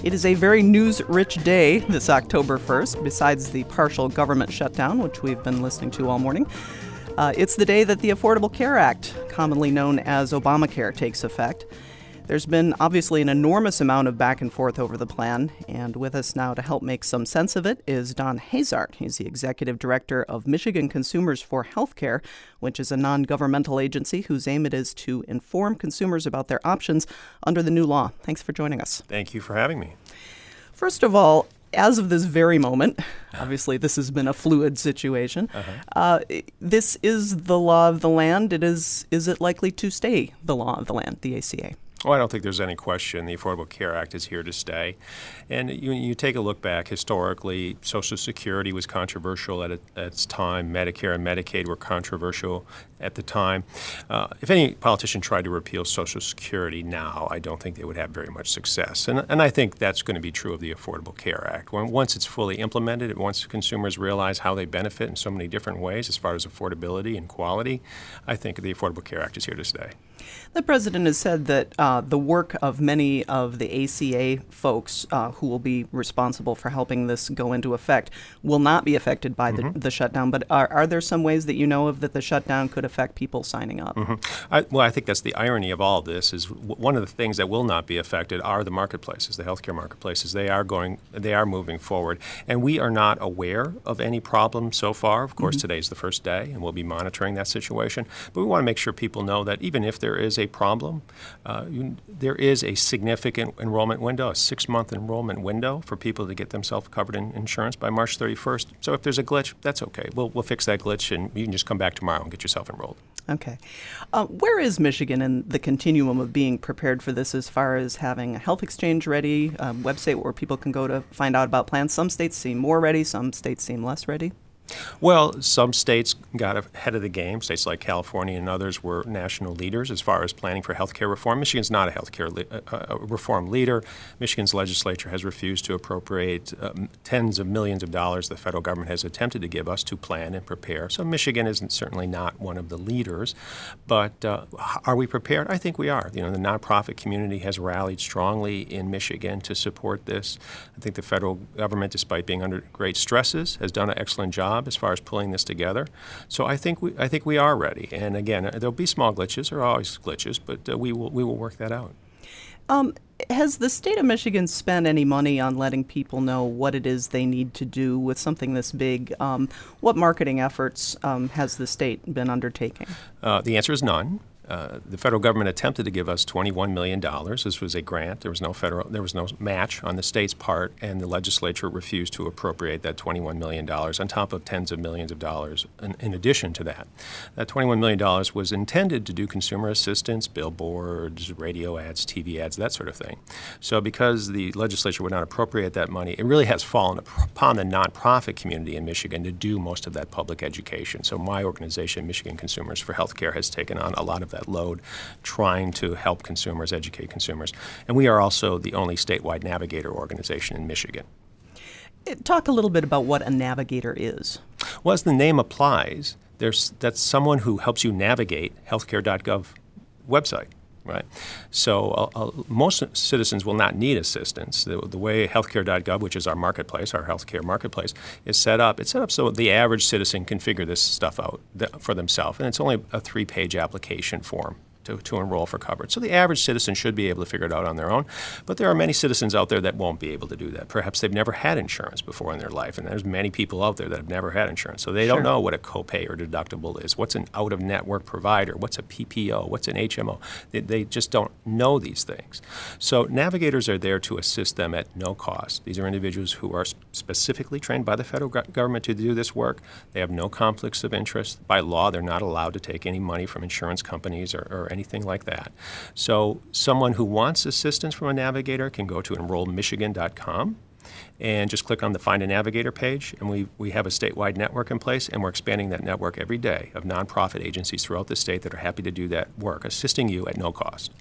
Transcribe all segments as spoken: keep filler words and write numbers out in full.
It is a very news-rich day this October first, besides the partial government shutdown, which we've been listening to all morning. Uh, it's the day that the Affordable Care Act, commonly known as Obamacare, takes effect. There's been obviously an enormous amount of back and forth over the plan, and with us now to help make some sense of it is Don Hazard. He's the executive director of Michigan Consumers for Healthcare, which is a non-governmental agency whose aim it is to inform consumers about their options under the new law. Thanks for joining us. Thank you for having me. First of all, as of this very moment, obviously this has been a fluid situation. Uh-huh. Uh, this is the law of the land. It is. Is it likely to stay the law of the land, the A C A? Well, I don't think there's any question. The Affordable Care Act is here to stay. And you, you take a look back historically, Social Security was controversial at, a, at its time. Medicare and Medicaid were controversial at the time. Uh, if any politician tried to repeal Social Security now, I don't think they would have very much success. And, and I think that's going to be true of the Affordable Care Act. When, once it's fully implemented, once consumers realize how they benefit in so many different ways as far as affordability and quality, I think the Affordable Care Act is here to stay. The president has said that uh, the work of many of the A C A folks uh, who will be responsible for helping this go into effect will not be affected by the, mm-hmm. the shutdown. But are, are there some ways that you know of that the shutdown could affect people signing up? Mm-hmm. I, well, I think that's the irony of all of this. Is w- one of the things that will not be affected are the marketplaces, the healthcare marketplaces. They are going, they are moving forward, and we are not aware of any problem so far. Of course, mm-hmm. today's the first day, and we'll be monitoring that situation. But we want to make sure people know that even if there is a problem, uh, you, there is a significant enrollment window, a six-month enrollment window for people to get themselves covered in insurance by March thirty-first. So if there's a glitch, that's okay. We'll we'll fix that glitch, and you can just come back tomorrow and get yourself enrolled. Okay. Uh, where is Michigan in the continuum of being prepared for this as far as having a health exchange ready, a website where people can go to find out about plans? Some states seem more ready, some states seem less ready. Well, some states got ahead of the game. States like California and others were national leaders as far as planning for health care reform. Michigan's not a health care le- uh, reform leader. Michigan's legislature has refused to appropriate um, tens of millions of dollars the federal government has attempted to give us to plan and prepare. So Michigan isn't certainly not one of the leaders. But uh, are we prepared? I think we are. You know, the nonprofit community has rallied strongly in Michigan to support this. I think the federal government, despite being under great stresses, has done an excellent job as far as pulling this together. So I think we I think we are ready. And again, there'll be small glitches. There are always glitches, but uh, we will we will work that out. Um, has the state of Michigan spent any money on letting people know what it is they need to do with something this big? Um, what marketing efforts um, has the state been undertaking? Uh, the answer is none. Uh, the federal government attempted to give us twenty-one million dollars. This was a grant. There was no federal, there was no match on the state's part, and the legislature refused to appropriate that twenty-one million dollars on top of tens of millions of dollars in, in addition to that. That twenty-one million dollars was intended to do consumer assistance, billboards, radio ads, T V ads, that sort of thing. So because the legislature would not appropriate that money, it really has fallen upon the nonprofit community in Michigan to do most of that public education. So my organization, Michigan Consumers for Healthcare, has taken on a lot of that load, trying to help consumers, educate consumers. And we are also the only statewide navigator organization in Michigan. Talk a little bit about what a navigator is. Well, as the name applies, there's that's someone who helps you navigate healthcare dot gov website. Right. So uh, uh, most citizens will not need assistance. The, the way healthcare dot gov, which is our marketplace, our healthcare marketplace, is set up, it's set up so the average citizen can figure this stuff out th- for themselves. And it's only a three-page application form to, to enroll for coverage. So the average citizen should be able to figure it out on their own. But there are many citizens out there that won't be able to do that. Perhaps they've never had insurance before in their life, and there's many people out there that have never had insurance. So they Sure. don't know what a copay or deductible is, what's an out-of-network provider, what's a P P O, what's an H M O. They, they just don't know these things. So navigators are there to assist them at no cost. These are individuals who are specifically trained by the federal government to do this work. They have no conflicts of interest. By law, they're not allowed to take any money from insurance companies or, or anything like that. So someone who wants assistance from a navigator can go to enroll michigan dot com and just click on the Find a Navigator page, and we, we have a statewide network in place, and we're expanding that network every day of nonprofit agencies throughout the state that are happy to do that work, assisting you at no cost.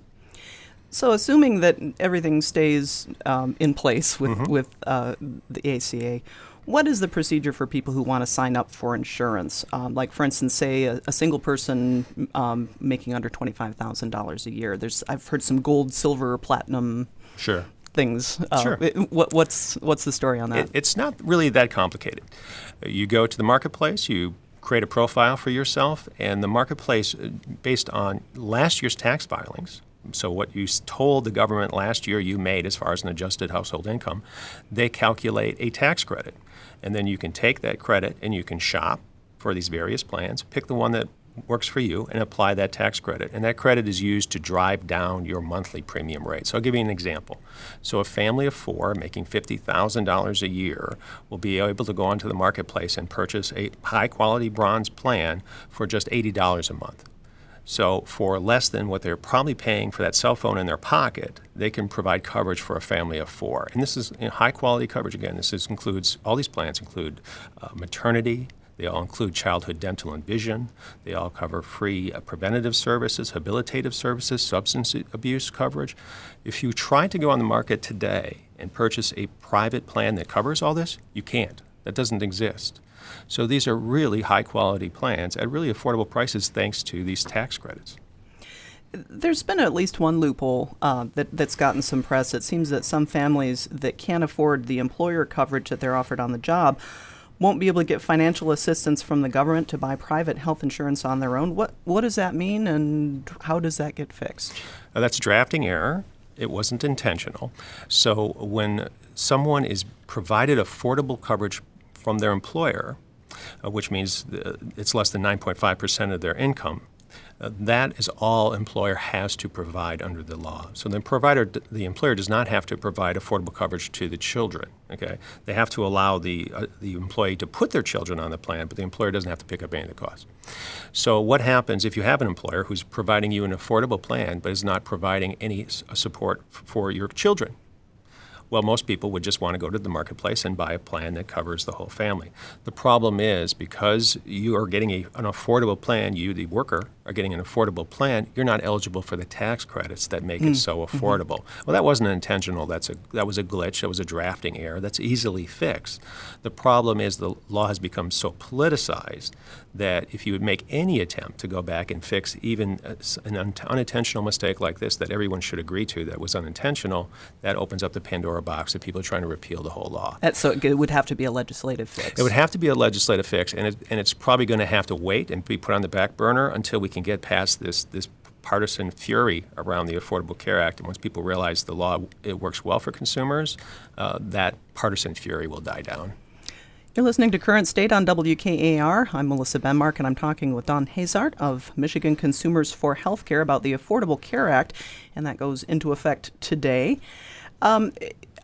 So assuming that everything stays um, in place with, mm-hmm. with uh, the A C A, what is the procedure for people who want to sign up for insurance? Um, like, for instance, say a, a single person um, making under twenty-five thousand dollars a year. There's I've heard some gold, silver, platinum Sure. things. Uh, Sure. What, what's what's the story on that? It, it's not really that complicated. You go to the marketplace, you create a profile for yourself, and the marketplace, based on last year's tax filings, so what you told the government last year you made as far as an adjusted household income, they calculate a tax credit. And then you can take that credit and you can shop for these various plans, pick the one that works for you, and apply that tax credit. And that credit is used to drive down your monthly premium rate. So I'll give you an example. So a family of four making fifty thousand dollars a year will be able to go onto the marketplace and purchase a high-quality bronze plan for just eighty dollars a month. So for less than what they're probably paying for that cell phone in their pocket, they can provide coverage for a family of four. And this is you know, high-quality coverage. Again, this is, includes, all these plans include uh, maternity. They all include childhood dental and vision. They all cover free uh, preventative services, habilitative services, substance abuse coverage. If you try to go on the market today and purchase a private plan that covers all this, you can't. That doesn't exist. So these are really high-quality plans at really affordable prices thanks to these tax credits. There's been at least one loophole uh, that, that's gotten some press. It seems that some families that can't afford the employer coverage that they're offered on the job won't be able to get financial assistance from the government to buy private health insurance on their own. What what does that mean, and how does that get fixed? Uh, that's drafting error. It wasn't intentional. So when someone is provided affordable coverage from their employer, uh, which means uh, it's less than nine point five percent of their income, uh, that is all employer has to provide under the law. So the provider, the employer does not have to provide affordable coverage to the children. Okay, they have to allow the uh, the employee to put their children on the plan, but the employer doesn't have to pick up any of the costs. So what happens if you have an employer who's providing you an affordable plan but is not providing any s- support f- for your children? Well, most people would just want to go to the marketplace and buy a plan that covers the whole family. The problem is because you are getting a, an affordable plan, you, the worker, are getting an affordable plan, you're not eligible for the tax credits that make mm. it so affordable. Mm-hmm. Well, that wasn't intentional. That's a, that was a glitch. That was a drafting error. That's easily fixed. The problem is the law has become so politicized that if you would make any attempt to go back and fix even an un- unintentional mistake like this that everyone should agree to that was unintentional, that opens up the Pandora box that people are trying to repeal the whole law. That's, so it would have to be a legislative fix. It would have to be a legislative fix, and, it, and it's probably going to have to wait and be put on the back burner until we can get past this this partisan fury around the Affordable Care Act. And once people realize the law it works well for consumers, uh, that partisan fury will die down. You're listening to Current State on W K A R. I'm Melissa Benmark, and I'm talking with Don Hazart of Michigan Consumers for Healthcare about the Affordable Care Act, and that goes into effect today. Um,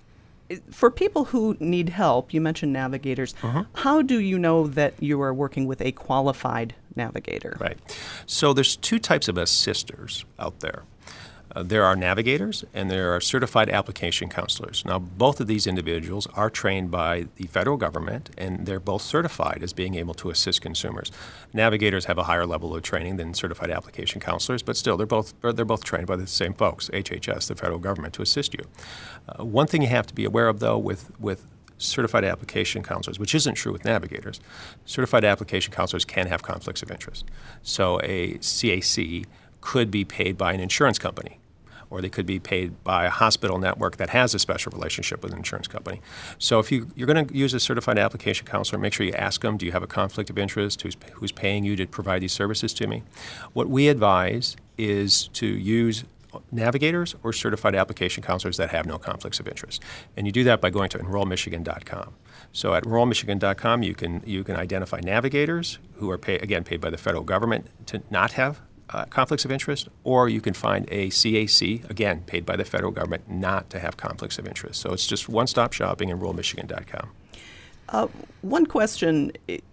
For people who need help, you mentioned navigators. Uh-huh. How do you know that you are working with a qualified navigator? Right. So there's two types of assisters out there. Uh, there are navigators and there are certified application counselors. Now, both of these individuals are trained by the federal government, and they're both certified as being able to assist consumers. Navigators have a higher level of training than certified application counselors, but still, they're both they're both trained by the same folks, H H S, the federal government, to assist you. Uh, one thing you have to be aware of, though, with with certified application counselors, which isn't true with navigators, certified application counselors can have conflicts of interest. So a C A C could be paid by an insurance company, or they could be paid by a hospital network that has a special relationship with an insurance company. So if you, you're going to use a certified application counselor, make sure you ask them, do you have a conflict of interest? Who's, who's paying you to provide these services to me? What we advise is to use navigators or certified application counselors that have no conflicts of interest. And you do that by going to enroll michigan dot com. So at enroll michigan dot com, you can, you can identify navigators who are, pay, again, paid by the federal government to not have Uh, conflicts of interest, or you can find a C A C, again, paid by the federal government, not to have conflicts of interest. So it's just one-stop shopping, enroll michigan dot com. Uh, one question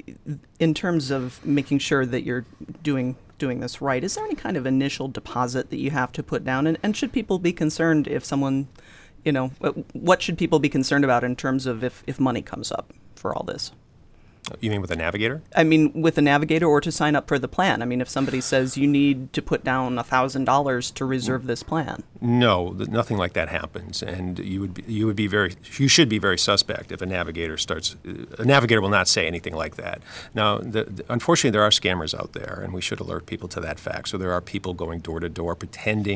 in terms of making sure that you're doing doing this right, is there any kind of initial deposit that you have to put down? And, and should people be concerned if someone, you know, what should people be concerned about in terms of if, if money comes up for all this? You mean with a navigator? I mean with a navigator, or to sign up for the plan. I mean, if somebody says you need to put down one thousand dollars to reserve this plan. No, nothing like that happens, and you would be, you would be very you should be very suspect if a navigator starts. A navigator will not say anything like that. Now, the, the, unfortunately, there are scammers out there, and we should alert people to that fact. So there are people going door to door pretending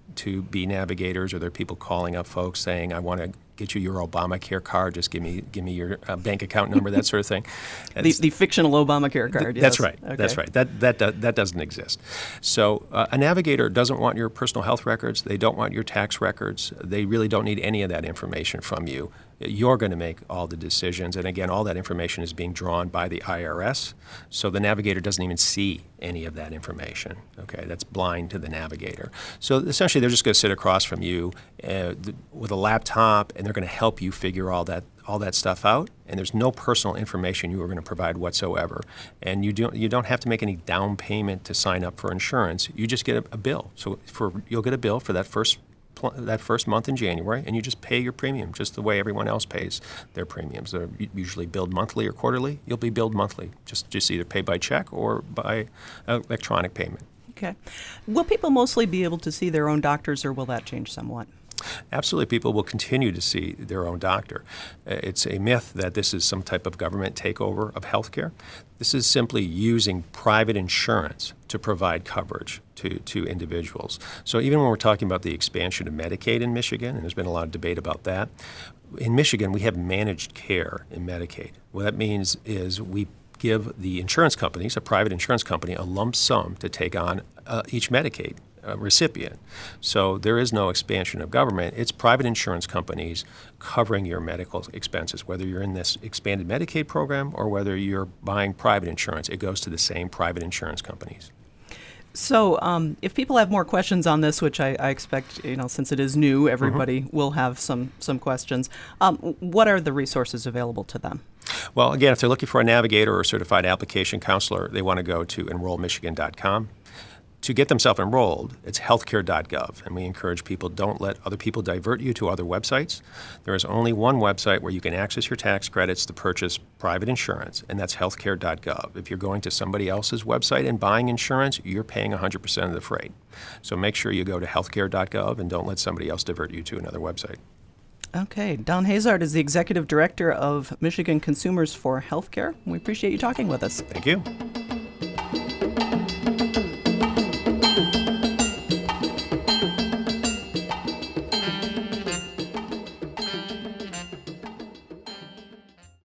to be navigators, or there are people calling up folks saying, I want to get you your Obamacare card, just give me give me your uh, bank account number, that sort of thing. the, the fictional Obamacare card, th- That's yes. right. Okay. That's right. That that that, that doesn't exist. So uh, a navigator doesn't want your personal health records. They don't want your tax records. They really don't need any of that information from you. You're going to make all the decisions. And again, all that information is being drawn by the I R S. So the navigator doesn't even see any of that information. Okay, that's blind to the navigator. So essentially, they're just going to sit across from you uh, th- with a laptop, and they're going to help you figure all that all that stuff out. And there's no personal information you are going to provide whatsoever. And you don't you don't have to make any down payment to sign up for insurance. You just get a, a bill. So for you'll get a bill for that first that first month in January, and you just pay your premium just the way everyone else pays their premiums. They're usually billed monthly or quarterly. You'll be billed monthly, just, just either pay by check or by uh, electronic payment. Okay. Will people mostly be able to see their own doctors, or will that change somewhat? Absolutely, people will continue to see their own doctor. Uh, It's a myth that this is some type of government takeover of healthcare. This is simply using private insurance to provide coverage to, to individuals. So even when we're talking about the expansion of Medicaid in Michigan, and there's been a lot of debate about that, in Michigan we have managed care in Medicaid. What that means is we give the insurance companies, a private insurance company, a lump sum to take on uh, each Medicaid uh, recipient. So there is no expansion of government. It's private insurance companies covering your medical expenses. Whether you're in this expanded Medicaid program or whether you're buying private insurance, it goes to the same private insurance companies. So um, if people have more questions on this, which I, I expect, you know, since it is new, everybody mm-hmm. will have some, some questions, um, what are the resources available to them? Well, again, if they're looking for a navigator or a certified application counselor, they want to go to enroll michigan dot com. To get themselves enrolled, it's healthcare dot gov, and we encourage people, don't let other people divert you to other websites. There is only one website where you can access your tax credits to purchase private insurance, and that's healthcare dot gov. If you're going to somebody else's website and buying insurance, you're paying one hundred percent of the freight. So make sure you go to healthcare dot gov and don't let somebody else divert you to another website. Okay. Don Hazard is the Executive Director of Michigan Consumers for Healthcare. We appreciate you talking with us. Thank you.